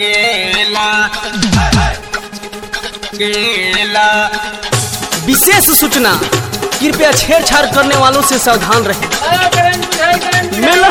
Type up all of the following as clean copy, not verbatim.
केला केला। विशेष सूचना, कृपया छेड़छाड़ करने वालों से सावधान रहें। मेला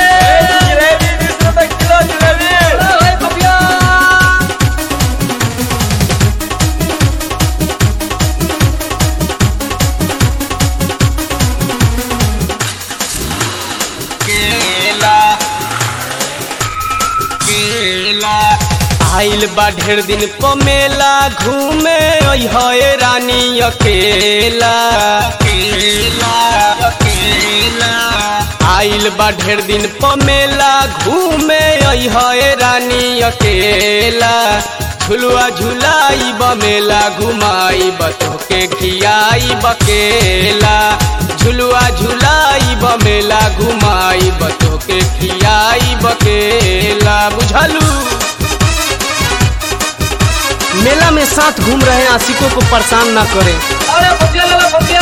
आइल बा ढेर दिन प मेला, घूमे है रानी अकेला केला केला। आइल बा ढेर दिन प मेला, घूमे है रानी अकेला। झुलुआ झुलाई ब मेला, घुमाई बतोके खियाई बकेला। झुलुआ झुलाई ब मेला, घुमाई बतोके खियाई बकेला। बुझलू, मेला में साथ घूम रहे आशिकों को परेशान ना करें। अरे भैया ला भैया।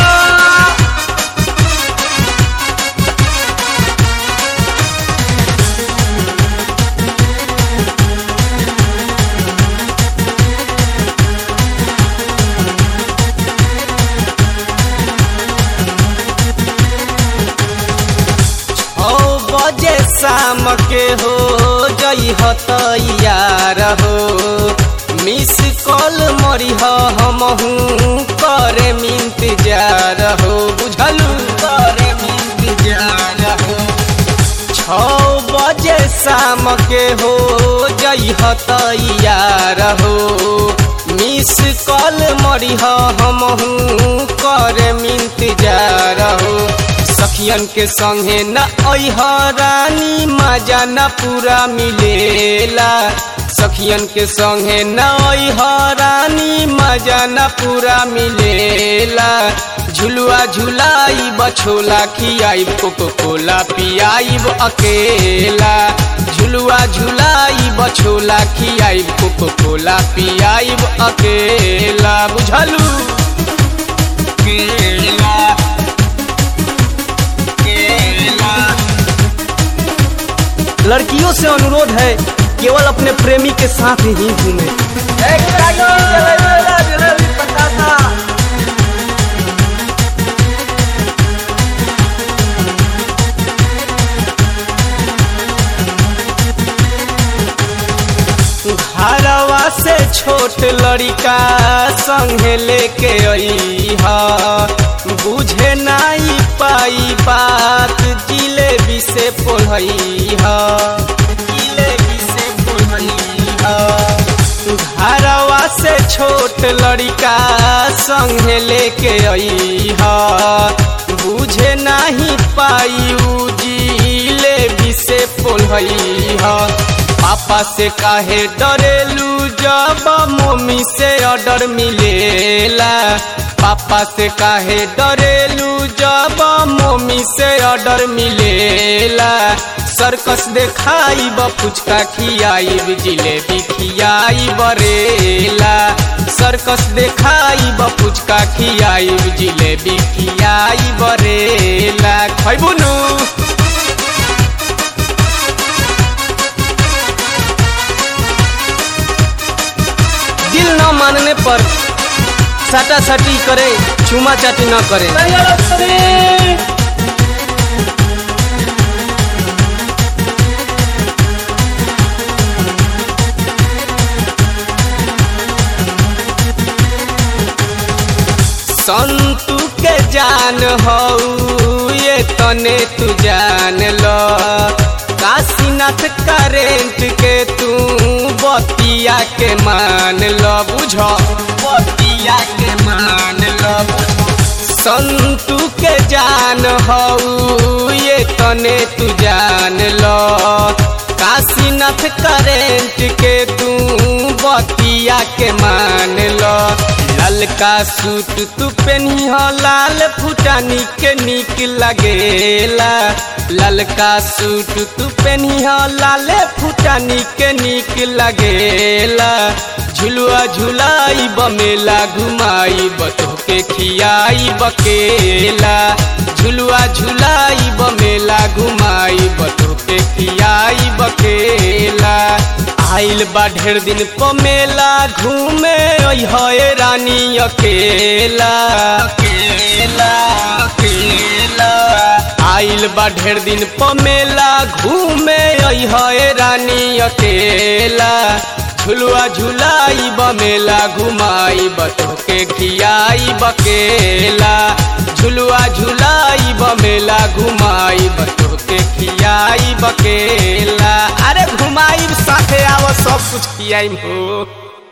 बजे शाम के हो जई हतैयार हो, मिस कॉल मरी हमहू करे इंतजार हो। बुझलू, करे इंतजार हो। 6 बजे शाम के हो जई हतैयार हो, मिस कॉल मरी हमहू करे इंतजार हो। सखियन के संगे न अइह रानी, मजा न पूरा मिलेला। सखियन के संगे न अइह रानी, मजा न पूरा मिलेला। झुलुआ झुलाई बछोला, खियाई कोको कोला पियाई अकेला। झुलुआ झुलाई बछोला, खियाई कोको कोला पियाई अकेला। बुझलू, केला केला। लड़कियों से अनुरोध है केवल अपने प्रेमी के साथ ही घूमें। घरवा से छोट लड़का संगे लेके अइहा, बुझे नहीं पाई बात जिलेबी से पोलइहा। जिलेबी से पोलइहा। घरवा से छोट लड़का संगे लेके अइहा, बुझे नहीं पाई उ जिलेबी से पोलइहा। पापा से काहे डरेलू, जब मम्मी से ऑर्डर मिलेला। पापा से काहे डरेलू, जब मम्मी से ऑर्डर मिलेला। सर्कस देखाई ब फुचका खियाई, जिलेबी खियाई बरेला। सर्कस देखाई ब फुचका खियाई, जिलेबी खियाई बरेला। खैबू नु, दिल न मानने पर साटा साटी करे, चुमा चाटी न करे। संतु के जान हऊ ये तने तू जान लो, काशीनाथ करेंट के तू बतिया के मान लो। बुझो, बतिया के मान लो। संतु के जान हऊ ये तने तू जान लो, काशीनाथ करेंट के तू बतिया के मान लो। ललका सूट तू पेनी हो, लाल फुटानी के निक लगेला। ललका सूट तू पेनी हो, लाल फुटानी के निक लगेला। झुलुआ झुलाई बमेला, घुमाई बतोके खियाई बकेला। झुलुआ झुलाई बमेला, घुमाई बतोके खियाई बकेला। आइल बा ढेर दिन प मेला घूमे है रानी अकेला अकेला अकेला आइल बा ढेर दिन प मेला घूमे है रानी अकेला झुलुआ झुलाई बमेला घुमाई बतोके खियाई बकेला झुलुआ झुलाई बमेला घुमाई बतोके खियाई बकेला अरे घुमाई साथे आव सब कुछ खियाई हो।